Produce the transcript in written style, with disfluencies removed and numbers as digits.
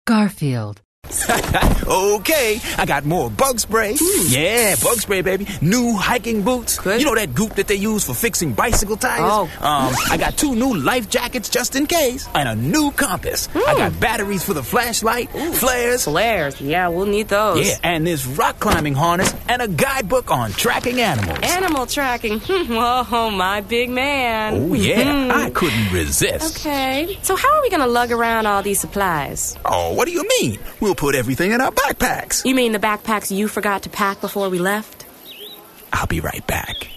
Garfield. Okay, I got more bug spray. Yeah, bug spray, baby. New hiking boots. Good. You know that goop that they use for fixing bicycle tires? I got 2 new life jackets just in case, and a new compass. I got batteries for the flashlight, flares. Flares, yeah, we'll need those. Yeah, and this rock climbing harness and a guidebook on tracking animals. Animal tracking. Whoa, my big man. Oh, yeah, I couldn't resist. Okay, so how are we gonna lug around all these supplies? Oh, what do you mean? We'll put everything in our backpacks. You mean the backpacks you forgot to pack before we left? I'll be right back.